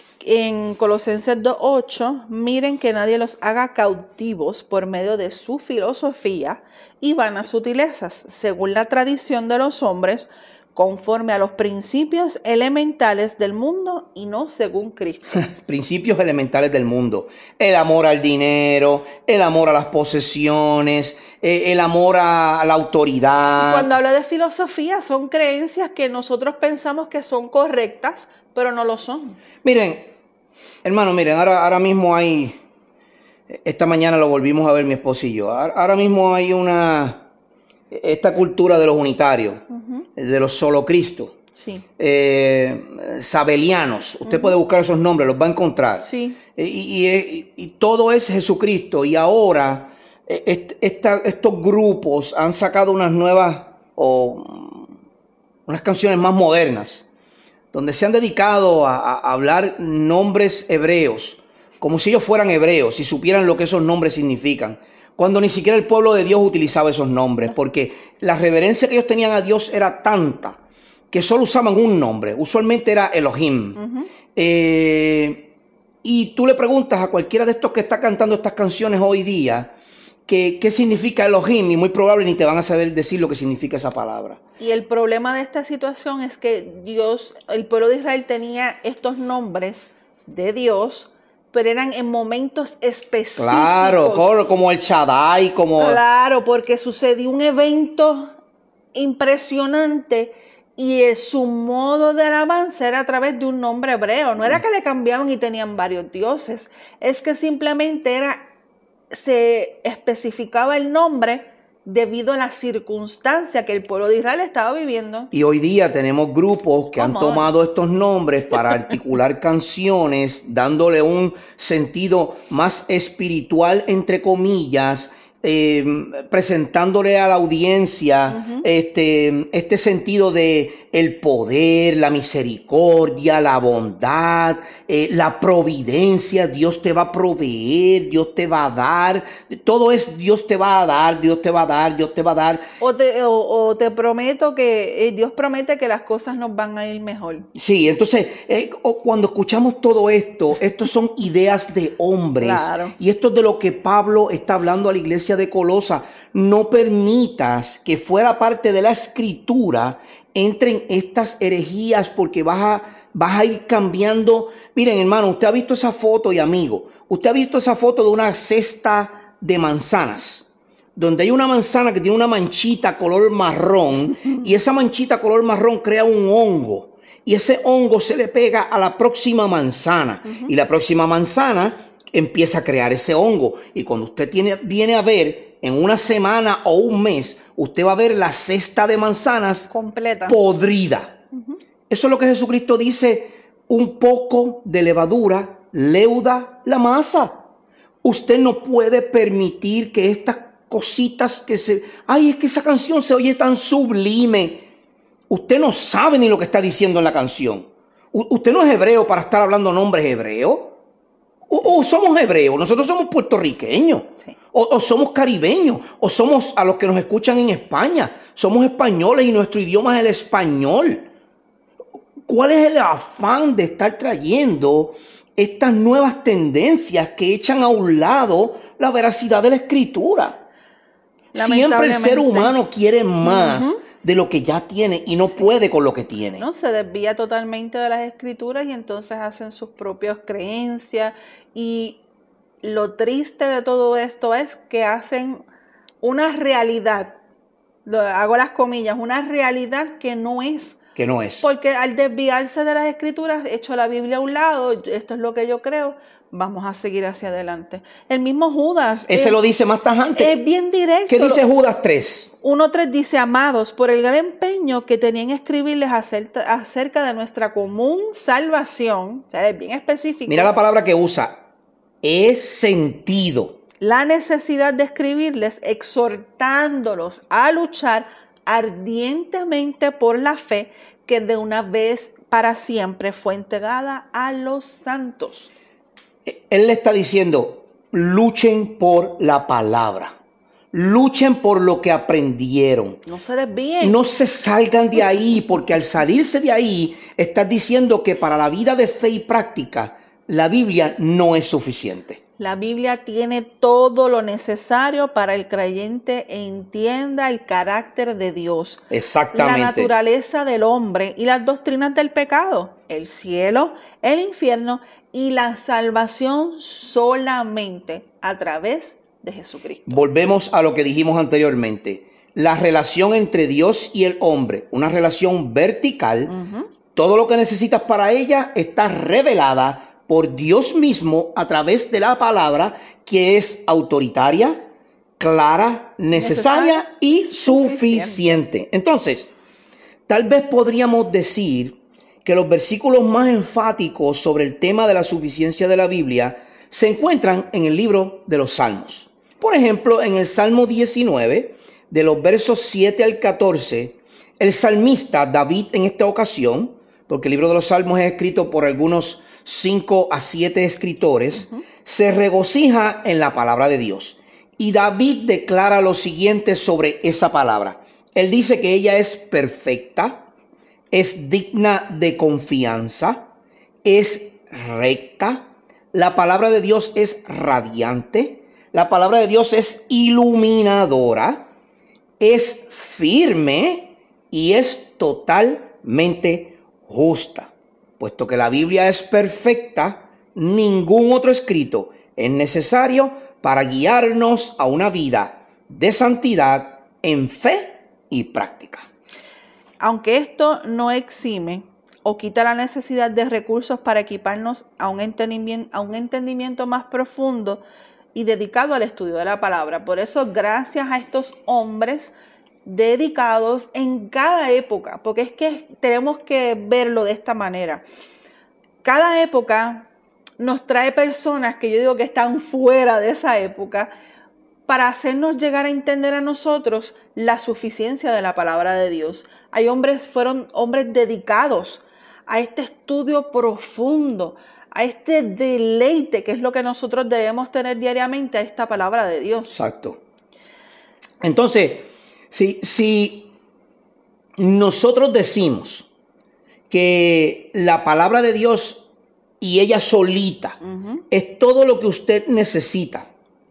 en Colosenses dos ocho, miren que nadie los haga cautivos por medio de su filosofía y vanas sutilezas, según la tradición de los hombres, conforme a los principios elementales del mundo y no según Cristo. Principios elementales del mundo. El amor al dinero, el amor a las posesiones, eh, el amor a la autoridad. Cuando habla de filosofía, son creencias que nosotros pensamos que son correctas, pero no lo son. Miren, hermano, miren, ahora, ahora mismo hay, esta mañana lo volvimos a ver mi esposo y yo, ahora, ahora mismo hay una... esta cultura de los unitarios, uh-huh. de los solo Cristo, sí. eh, sabelianos, usted uh-huh. puede buscar esos nombres, los va a encontrar. Sí. Y, y, y, y todo es Jesucristo. Y ahora est, esta, estos grupos han sacado unas nuevas o unas canciones más modernas, donde se han dedicado a, a hablar nombres hebreos, como si ellos fueran hebreos y supieran lo que esos nombres significan, cuando ni siquiera el pueblo de Dios utilizaba esos nombres, porque la reverencia que ellos tenían a Dios era tanta que solo usaban un nombre, usualmente era Elohim. Uh-huh. Eh, y tú le preguntas a cualquiera de estos que está cantando estas canciones hoy día, que, ¿qué significa Elohim? Y muy probable ni te van a saber decir lo que significa esa palabra. Y el problema de esta situación es que Dios, el pueblo de Israel tenía estos nombres de Dios, pero eran en momentos específicos. Claro, como el Shaddai, como... Claro, porque sucedió un evento impresionante y su modo de alabanza era a través de un nombre hebreo. No era que le cambiaban y tenían varios dioses, es que simplemente era, se especificaba el nombre debido a la circunstancia que el pueblo de Israel estaba viviendo. Y hoy día tenemos grupos que han tomado estos nombres para articular canciones, dándole un sentido más espiritual, entre comillas, eh, presentándole a la audiencia uh-huh. este, este sentido de el poder, la misericordia, la bondad, eh, la providencia. Dios te va a proveer, Dios te va a dar. Todo es Dios te va a dar, Dios te va a dar, Dios te va a dar. O te, o, o te prometo que eh, Dios promete que las cosas nos van a ir mejor. Sí, entonces eh, cuando escuchamos todo esto, estos son ideas de hombres. Claro. Y esto es de lo que Pablo está hablando a la iglesia de Colosa. No permitas que fuera parte de la escritura entren estas herejías, porque vas a, vas a ir cambiando. Miren, hermano, usted ha visto esa foto, y amigo, usted ha visto esa foto de una cesta de manzanas, donde hay una manzana que tiene una manchita color marrón, y esa manchita color marrón crea un hongo, y ese hongo se le pega a la próxima manzana, uh-huh. y la próxima manzana empieza a crear ese hongo, y cuando usted tiene, viene a ver, en una semana o un mes, usted va a ver la cesta de manzanas completa, podrida. Uh-huh. Eso es lo que Jesucristo dice: un poco de levadura leuda la masa. Usted no puede permitir que estas cositas que se... Ay, es que esa canción se oye tan sublime. Usted no sabe ni lo que está diciendo en la canción. U- usted no es hebreo para estar hablando nombres hebreos. O, o somos hebreos, nosotros somos puertorriqueños, sí. o, o somos caribeños, o somos, a los que nos escuchan en España, somos españoles y nuestro idioma es el español. ¿Cuál es el afán de estar trayendo estas nuevas tendencias que echan a un lado la veracidad de la Escritura. Siempre el ser humano quiere más uh-huh. de lo que ya tiene y no puede con lo que tiene. No, se desvía totalmente de las Escrituras y entonces hacen sus propias creencias. Y lo triste de todo esto es que hacen una realidad, lo, hago las comillas, una realidad que no es. Que no es. Porque al desviarse de las Escrituras, echo la Biblia a un lado, esto es lo que yo creo, vamos a seguir hacia adelante. El mismo Judas. Ese es, lo dice más tajante. Es bien directo. ¿Qué dice Judas tres? uno tres dice, amados, por el gran empeño que tenían en escribirles acerca, acerca de nuestra común salvación, o sea, es bien específico. Mira la palabra que usa, es sentido. La necesidad de escribirles, exhortándolos a luchar ardientemente por la fe que de una vez para siempre fue entregada a los santos. Él le está diciendo, luchen por la palabra. Luchen por lo que aprendieron. No se desvíen. No se salgan de ahí, porque al salirse de ahí, estás diciendo que para la vida de fe y práctica, la Biblia no es suficiente. La Biblia tiene todo lo necesario para el creyente entienda el carácter de Dios. Exactamente. La naturaleza del hombre y las doctrinas del pecado, el cielo, el infierno y la salvación solamente a través de Jesucristo. Volvemos a lo que dijimos anteriormente. La relación entre Dios y el hombre, una relación vertical. Uh-huh. Todo lo que necesitas para ella está revelada por Dios mismo a través de la palabra, que es autoritaria, clara, necesaria, necesaria y suficiente. suficiente. Entonces, tal vez podríamos decir que los versículos más enfáticos sobre el tema de la suficiencia de la Biblia se encuentran en el libro de los Salmos. Por ejemplo, en el Salmo diecinueve, de los versos siete al catorce, el salmista David en esta ocasión, porque el libro de los Salmos es escrito por algunos cinco a siete escritores, uh-huh. se regocija en la palabra de Dios. Y David declara lo siguiente sobre esa palabra. Él dice que ella es perfecta, es digna de confianza, es recta. La palabra de Dios es radiante. La palabra de Dios es iluminadora, es firme y es totalmente justa. Puesto que la Biblia es perfecta, ningún otro escrito es necesario para guiarnos a una vida de santidad en fe y práctica. Aunque esto no exime o quita la necesidad de recursos para equiparnos a un entendimiento, a un entendimiento más profundo y dedicado al estudio de la palabra. Por eso, gracias a estos hombres dedicados en cada época, porque es que tenemos que verlo de esta manera. Cada época nos trae personas que yo digo que están fuera de esa época para hacernos llegar a entender a nosotros la suficiencia de la palabra de Dios. Hay hombres, fueron hombres dedicados a este estudio profundo, a este deleite que es lo que nosotros debemos tener diariamente a esta palabra de Dios. Exacto. Entonces, si, si nosotros decimos que la palabra de Dios y ella solita uh-huh. es todo lo que usted necesita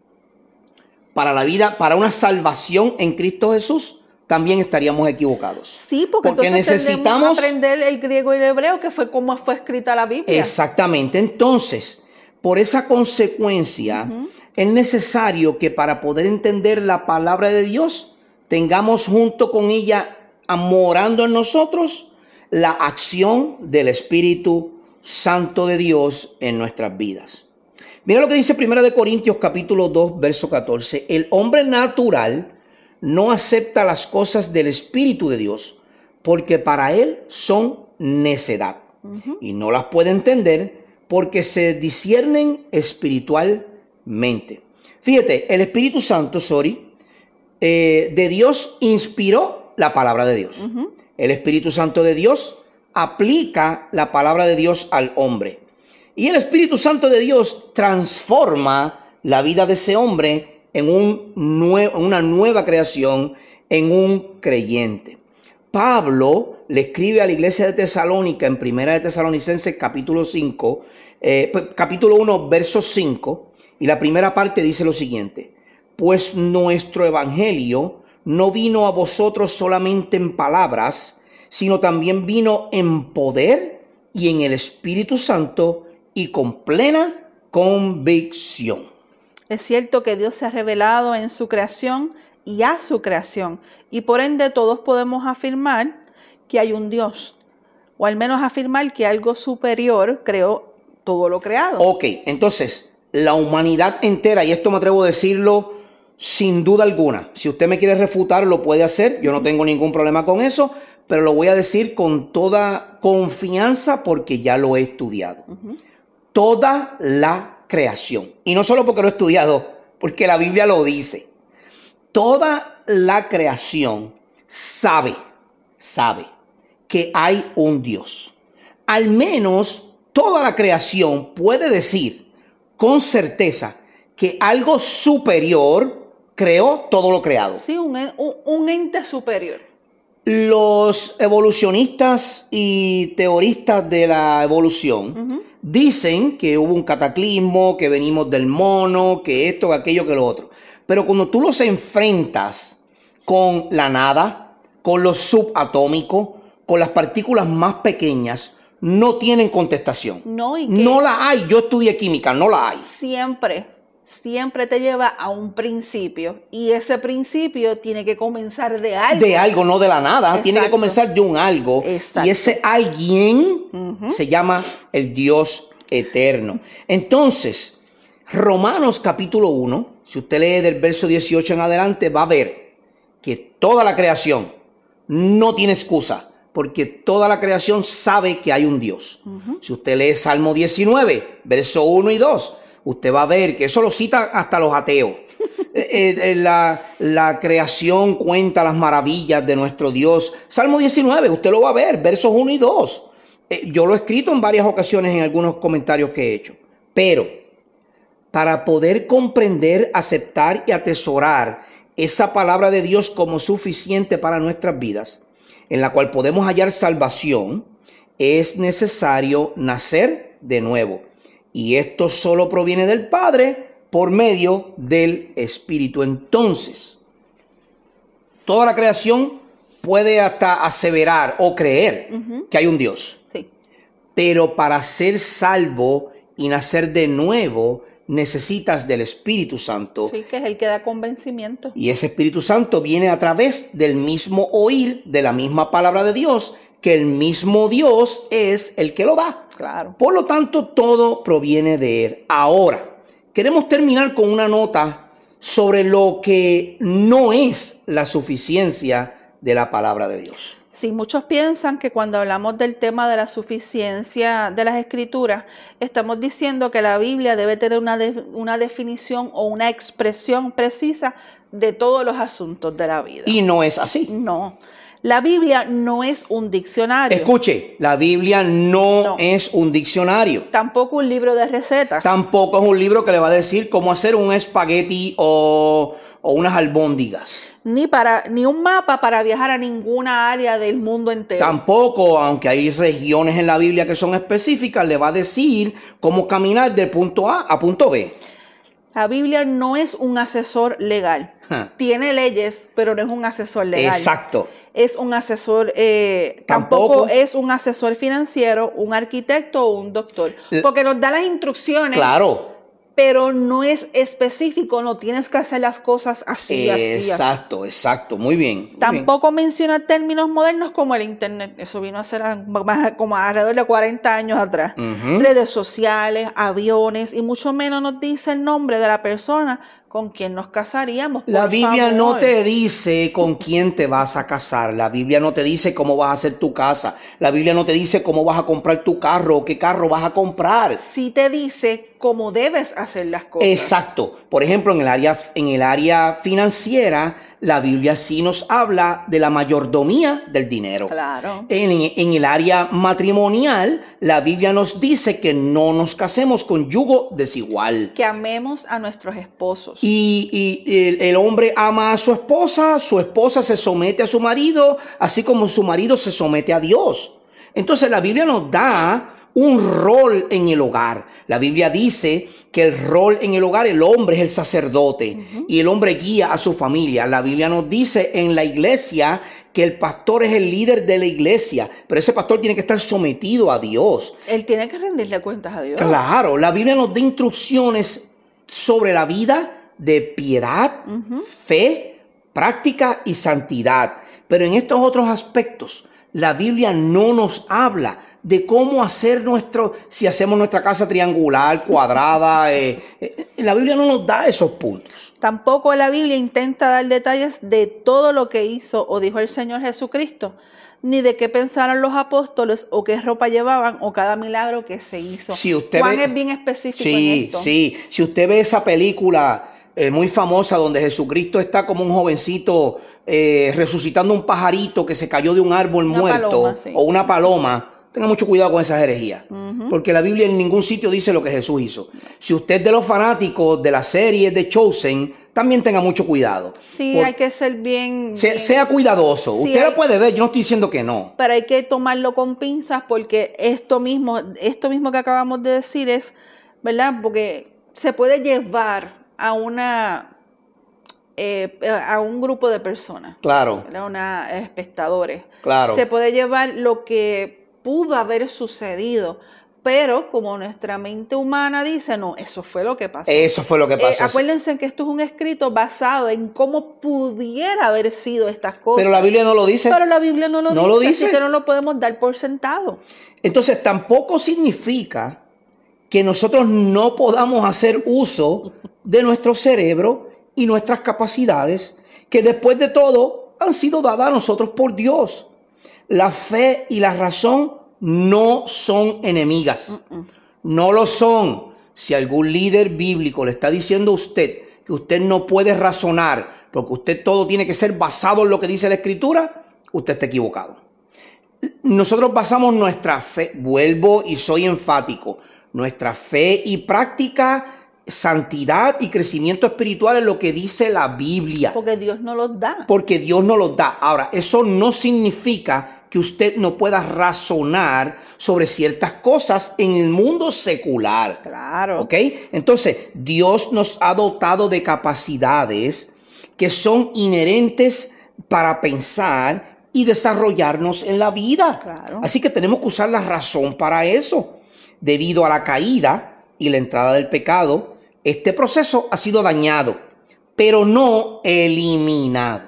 para la vida, para una salvación en Cristo Jesús, también estaríamos equivocados. Sí, porque, porque entonces necesitamos aprender el griego y el hebreo, que fue como fue escrita la Biblia. Exactamente. Entonces, por esa consecuencia, uh-huh. es necesario que para poder entender la palabra de Dios, tengamos junto con ella, morando en nosotros, la acción del Espíritu Santo de Dios en nuestras vidas. Mira lo que dice primera de Corintios capítulo dos, verso catorce. El hombre natural no acepta las cosas del Espíritu de Dios, porque para él son necedad. Uh-huh. Y no las puede entender porque se disciernen espiritualmente. Fíjate, el Espíritu Santo, sorry, eh, de Dios inspiró la palabra de Dios. Uh-huh. El Espíritu Santo de Dios aplica la palabra de Dios al hombre. Y el Espíritu Santo de Dios transforma la vida de ese hombre en un nue- una nueva creación, en un creyente. Pablo le escribe a la iglesia de Tesalónica en Primera de Tesalonicenses capítulo cinco, eh, capítulo uno, verso cinco, y la primera parte dice lo siguiente: pues nuestro evangelio no vino a vosotros solamente en palabras, sino también vino en poder y en el Espíritu Santo y con plena convicción. Es cierto que Dios se ha revelado en su creación y a su creación, y por ende todos podemos afirmar que hay un Dios, o al menos afirmar que algo superior creó todo lo creado. Ok, entonces, la humanidad entera, y esto me atrevo a decirlo sin duda alguna, si usted me quiere refutar lo puede hacer, yo no tengo ningún problema con eso, pero lo voy a decir con toda confianza porque ya lo he estudiado. Uh-huh. Toda la creación, y no solo porque lo he estudiado, porque la Biblia lo dice, toda la creación sabe, sabe que hay un Dios. Al menos toda la creación puede decir con certeza que algo superior creó todo lo creado. Sí, un, un, un ente superior. Los evolucionistas y teoristas de la evolución uh-huh. dicen que hubo un cataclismo, que venimos del mono, que esto, que aquello, que lo otro. Pero cuando tú los enfrentas con la nada, con lo subatómico, con las partículas más pequeñas, no tienen contestación. No, ¿y qué? No la hay. Yo estudié química, no la hay. Siempre, siempre te lleva a un principio. Y ese principio tiene que comenzar de algo. De algo, no de la nada. Exacto. Tiene que comenzar de un algo. Exacto. Y ese alguien uh-huh. se llama el Dios eterno. Entonces, Romanos capítulo uno, si usted lee del verso dieciocho en adelante, va a ver que toda la creación no tiene excusa, porque toda la creación sabe que hay un Dios. Uh-huh. Si usted lee Salmo diecinueve, verso uno y dos, usted va a ver que eso lo cita hasta los ateos. eh, eh, la, la creación cuenta las maravillas de nuestro Dios. Salmo diecinueve, usted lo va a ver, versos uno y dos. Eh, yo lo he escrito en varias ocasiones en algunos comentarios que he hecho. Pero para poder comprender, aceptar y atesorar esa palabra de Dios como suficiente para nuestras vidas, en la cual podemos hallar salvación, es necesario nacer de nuevo. Y esto solo proviene del Padre por medio del Espíritu. Entonces, toda la creación puede hasta aseverar o creer uh-huh. que hay un Dios. Sí. Pero para ser salvo y nacer de nuevo, necesitas del Espíritu Santo. Sí, que es el que da convencimiento. Y ese Espíritu Santo viene a través del mismo oír de la misma palabra de Dios, que el mismo Dios es el que lo da. Claro. Por lo tanto, todo proviene de Él. Ahora, queremos terminar con una nota sobre lo que no es la suficiencia de la palabra de Dios. Sí, muchos piensan que cuando hablamos del tema de la suficiencia de las Escrituras, estamos diciendo que la Biblia debe tener una, de, una definición o una expresión precisa de todos los asuntos de la vida. Y no es así. No. La Biblia no es un diccionario. Escuche, la Biblia no, no es un diccionario. Tampoco un libro de recetas. Tampoco es un libro que le va a decir cómo hacer un espagueti o, o unas albóndigas. Ni, para, ni un mapa para viajar a ninguna área del mundo entero. Tampoco, aunque hay regiones en la Biblia que son específicas, le va a decir cómo caminar de punto A a punto B. La Biblia no es un asesor legal. Huh. Tiene leyes, pero no es un asesor legal. Exacto. Es un asesor, eh, tampoco. tampoco es un asesor financiero, un arquitecto o un doctor. Porque nos da las instrucciones. Claro. Pero no es específico, no tienes que hacer las cosas así, así. Exacto, así. exacto, muy bien. Muy Tampoco bien. menciona términos modernos como el Internet. Eso vino a ser como alrededor de cuarenta años atrás. Uh-huh. Redes sociales, aviones, y mucho menos nos dice el nombre de la persona con quien nos casaríamos. La Biblia favor. no te dice con quién te vas a casar. La Biblia no te dice cómo vas a hacer tu casa. La Biblia no te dice cómo vas a comprar tu carro o qué carro vas a comprar. Sí te dice cómo debes hacer las cosas. Exacto. Por ejemplo, en el área, en el área financiera, la Biblia sí nos habla de la mayordomía del dinero. Claro. En, en el área matrimonial, la Biblia nos dice que no nos casemos con yugo desigual. Que amemos a nuestros esposos. Y, y el, el hombre ama a su esposa, su esposa se somete a su marido, así como su marido se somete a Dios. Entonces la Biblia nos da un rol en el hogar. La Biblia dice que el rol en el hogar, el hombre es el sacerdote, uh-huh, y el hombre guía a su familia. La Biblia nos dice en la iglesia que el pastor es el líder de la iglesia, pero ese pastor tiene que estar sometido a Dios. Él tiene que rendirle cuentas a Dios. Claro, la Biblia nos da instrucciones sobre la vida de piedad, uh-huh, fe, práctica y santidad. Pero en estos otros aspectos, la Biblia no nos habla de cómo hacer nuestro, si hacemos nuestra casa triangular, cuadrada. Eh, eh, la Biblia no nos da esos puntos. Tampoco la Biblia intenta dar detalles de todo lo que hizo o dijo el Señor Jesucristo, ni de qué pensaron los apóstoles o qué ropa llevaban o cada milagro que se hizo. Si usted Juan ve, es bien específico sí, en esto. Sí, si usted ve esa película Eh, muy famosa donde Jesucristo está como un jovencito eh, resucitando un pajarito que se cayó de un árbol una muerto, paloma, sí, o una paloma, tenga mucho cuidado con esas herejías, uh-huh, porque la Biblia en ningún sitio dice lo que Jesús hizo. Si usted es de los fanáticos de la serie de Chosen, también tenga mucho cuidado. Sí, Por, hay que ser bien, se, bien sea cuidadoso. sí, usted hay, la puede ver, yo no estoy diciendo que no, pero hay que tomarlo con pinzas porque esto mismo, esto mismo que acabamos de decir es, ¿verdad? Porque se puede llevar a una eh, a un grupo de personas, claro, a una espectadores, claro, se puede llevar lo que pudo haber sucedido, pero como nuestra mente humana dice, no, eso fue lo que pasó. Eso fue lo que pasó. Eh, acuérdense que esto es un escrito basado en cómo pudiera haber sido estas cosas. Pero la Biblia no lo dice. Pero la Biblia no lo no dice, lo dice, así que no lo podemos dar por sentado. Entonces tampoco significa que nosotros no podamos hacer uso de nuestro cerebro y nuestras capacidades, que después de todo han sido dadas a nosotros por Dios. La fe y la razón no son enemigas. Uh-uh. No lo son. Si algún líder bíblico le está diciendo a usted que usted no puede razonar, porque usted todo tiene que ser basado en lo que dice la Escritura, usted está equivocado. Nosotros basamos nuestra fe, vuelvo y soy enfático, nuestra fe y práctica, santidad y crecimiento espiritual es lo que dice la Biblia. Porque Dios nos los da. Porque Dios nos los da. Ahora, eso no significa que usted no pueda razonar sobre ciertas cosas en el mundo secular. Claro. ¿Ok? Entonces, Dios nos ha dotado de capacidades que son inherentes para pensar y desarrollarnos en la vida. Claro. Así que tenemos que usar la razón para eso. Debido a la caída y la entrada del pecado, este proceso ha sido dañado, pero no eliminado.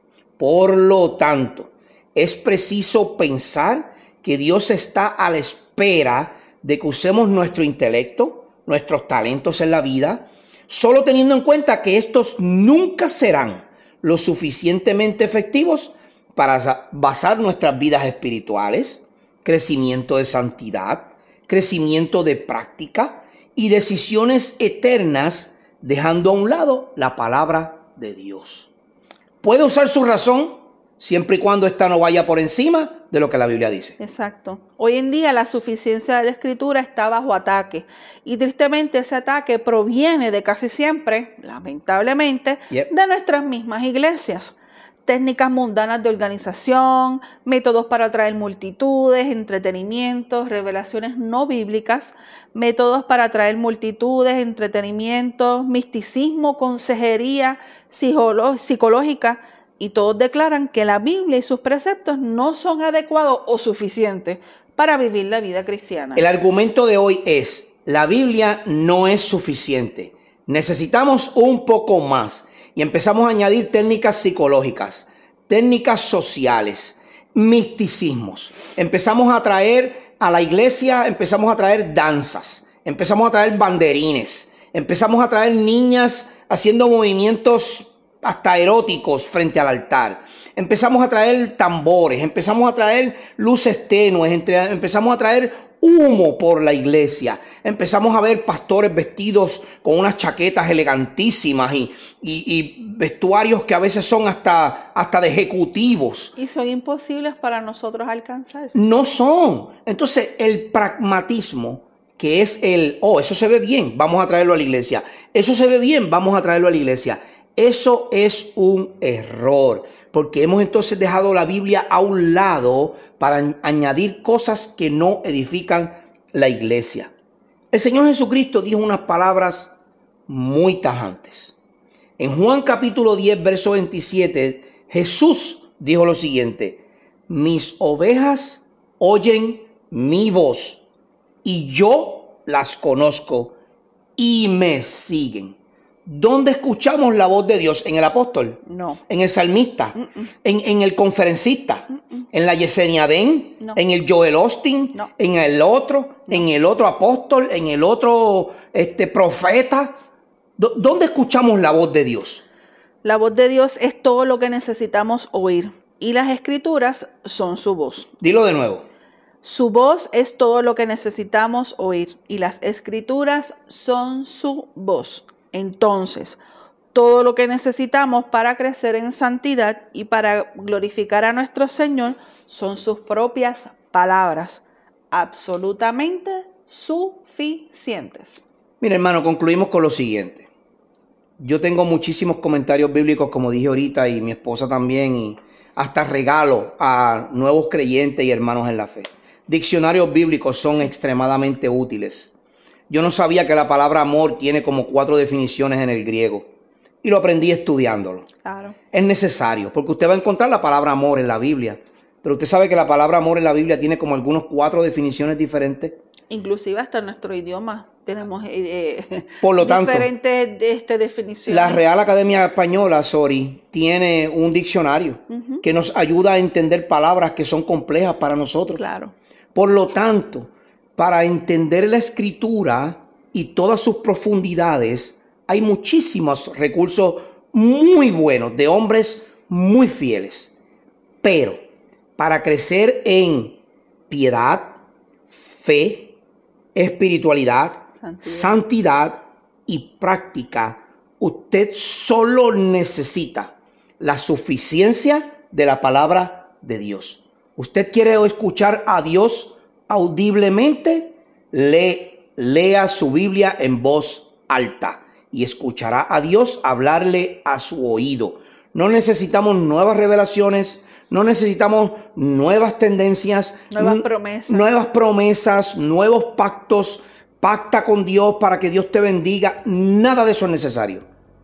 Por lo tanto, es preciso pensar que Dios está a la espera de que usemos nuestro intelecto, nuestros talentos en la vida, solo teniendo en cuenta que estos nunca serán lo suficientemente efectivos para basar nuestras vidas espirituales, crecimiento de santidad, crecimiento de práctica y decisiones eternas, dejando a un lado la palabra de Dios. Puede usar su razón siempre y cuando ésta no vaya por encima de lo que la Biblia dice. Exacto. Hoy en día la suficiencia de la Escritura está bajo ataque y tristemente ese ataque proviene de casi siempre, lamentablemente, yep. de nuestras mismas iglesias. Técnicas mundanas de organización, métodos para atraer multitudes, entretenimientos, revelaciones no bíblicas, métodos para atraer multitudes, entretenimientos, misticismo, consejería psicológica, y todos declaran que la Biblia y sus preceptos no son adecuados o suficientes para vivir la vida cristiana. El argumento de hoy es, la Biblia no es suficiente, necesitamos un poco más. Y empezamos a añadir técnicas psicológicas, técnicas sociales, misticismos. Empezamos a traer a la iglesia, empezamos a traer danzas, empezamos a traer banderines, empezamos a traer niñas haciendo movimientos hasta eróticos frente al altar. Empezamos a traer tambores, empezamos a traer luces tenues, empezamos a traer humo por la iglesia. Empezamos a ver pastores vestidos con unas chaquetas elegantísimas y, y, y vestuarios que a veces son hasta, hasta de ejecutivos. Y son imposibles para nosotros alcanzar. No son. Entonces, el pragmatismo, que es el, oh, eso se ve bien, vamos a traerlo a la iglesia. Eso se ve bien, vamos a traerlo a la iglesia. Eso es un error, porque hemos entonces dejado la Biblia a un lado para añadir cosas que no edifican la iglesia. El Señor Jesucristo dijo unas palabras muy tajantes. En Juan capítulo diez, verso veintisiete, Jesús dijo lo siguiente: mis ovejas oyen mi voz y yo las conozco y me siguen. ¿Dónde escuchamos la voz de Dios? ¿En el apóstol? No. ¿En el salmista? Mm-mm. ¿En, en el conferencista? Mm-mm. ¿En la Yesenia Den? No. ¿En el Joel Austin? No. ¿En el otro? No. ¿En el otro apóstol? ¿En el otro este, profeta? ¿Dó- ¿Dónde escuchamos la voz de Dios? La voz de Dios es todo lo que necesitamos oír y las escrituras son su voz. Dilo de nuevo. Su voz es todo lo que necesitamos oír y las escrituras son su voz. Entonces, todo lo que necesitamos para crecer en santidad y para glorificar a nuestro Señor son sus propias palabras, absolutamente suficientes. Mira, hermano, concluimos con lo siguiente. Yo tengo muchísimos comentarios bíblicos, como dije ahorita, y mi esposa también, y hasta regalo a nuevos creyentes y hermanos en la fe. Diccionarios bíblicos son extremadamente útiles. Yo no sabía que la palabra amor tiene como cuatro definiciones en el griego, y lo aprendí estudiándolo. Claro. Es necesario, porque usted va a encontrar la palabra amor en la Biblia, pero usted sabe que la palabra amor en la Biblia tiene como algunos cuatro definiciones diferentes. Inclusive hasta en nuestro idioma tenemos eh, Por lo tanto, diferentes de, este, definiciones. La Real Academia Española, sorry, tiene un diccionario Ujú. que nos ayuda a entender palabras que son complejas para nosotros. Claro. Por lo tanto, para entender la Escritura y todas sus profundidades, hay muchísimos recursos muy buenos de hombres muy fieles. Pero para crecer en piedad, fe, espiritualidad, Santidad. santidad y práctica, usted solo necesita la suficiencia de la palabra de Dios. ¿Usted quiere escuchar a Dios audiblemente? Le, lea su Biblia en voz alta y escuchará a Dios hablarle a su oído. No necesitamos nuevas revelaciones, no necesitamos nuevas tendencias, Nuevas n- promesas. nuevas promesas, nuevos pactos. Pacta con Dios para que Dios te bendiga. Nada de eso es necesario.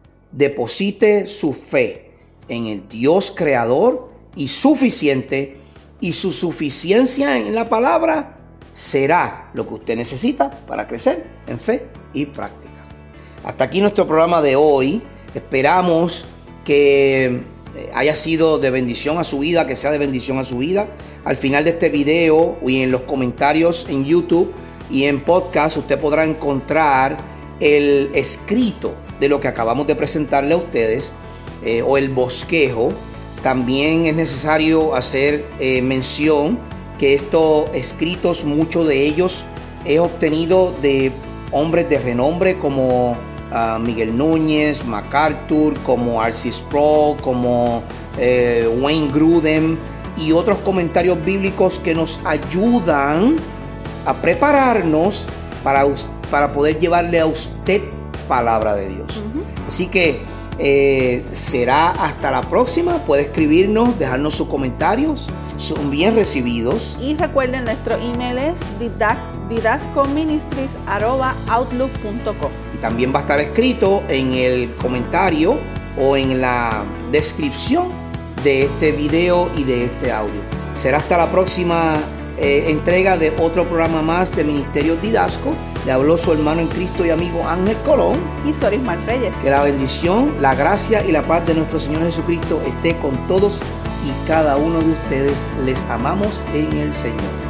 Deposite su fe en el Dios creador y suficiente, y su suficiencia en la palabra será lo que usted necesita para crecer en fe y práctica. Hasta aquí nuestro programa de hoy. Esperamos que haya sido de bendición a su vida, que sea de bendición a su vida. Al final de este video y en los comentarios en YouTube y en podcast, usted podrá encontrar el escrito de lo que acabamos de presentarle a ustedes, eh, o el bosquejo. También es necesario hacer eh, mención que estos escritos, muchos de ellos he obtenido de hombres de renombre como uh, Miguel Núñez, MacArthur, como R C Sproul, como eh, Wayne Grudem y otros comentarios bíblicos que nos ayudan a prepararnos para, para poder llevarle a usted palabra de Dios. Ujú. Así que eh, será hasta la próxima. Puede escribirnos, dejarnos sus comentarios, son bien recibidos. Y recuerden, nuestro email es didascoministries arroba outlook punto com. Y también va a estar escrito en el comentario o en la descripción de este video y de este audio. Será hasta la próxima eh, entrega de otro programa más de Ministerio Didasco. Le habló su hermano en Cristo y amigo Ángel Colón. Y Sorismar Reyes. Que la bendición, la gracia y la paz de nuestro Señor Jesucristo esté con todos y cada uno de ustedes. Les amamos en el Señor.